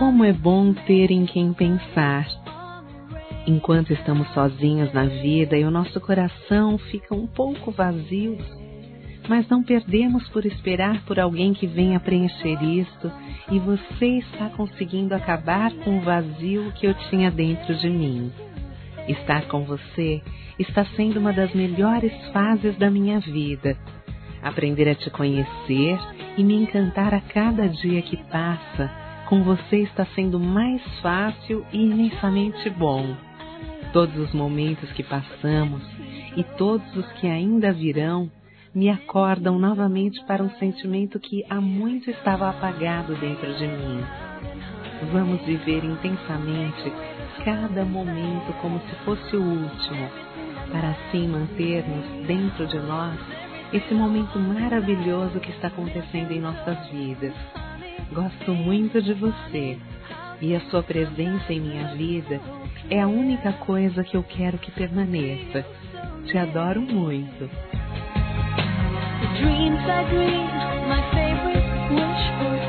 Como é bom ter em quem pensar. Enquanto estamos sozinhos na vida e o nosso coração fica um pouco vazio, mas não perdemos por esperar por alguém que venha preencher isto, e você está conseguindo acabar com o vazio que eu tinha dentro de mim. Estar com você está sendo uma das melhores fases da minha vida. Aprender a te conhecer e me encantar a cada dia que passa, com você está sendo mais fácil e imensamente bom. Todos os momentos que passamos e todos os que ainda virão me acordam novamente para um sentimento que há muito estava apagado dentro de mim. Vamos viver intensamente cada momento como se fosse o último, para assim mantermos dentro de nós esse momento maravilhoso que está acontecendo em nossas vidas. Gosto muito de você e a sua presença em minha vida é a única coisa que eu quero que permaneça. Te adoro muito. Dreams I dream, my favorite wish for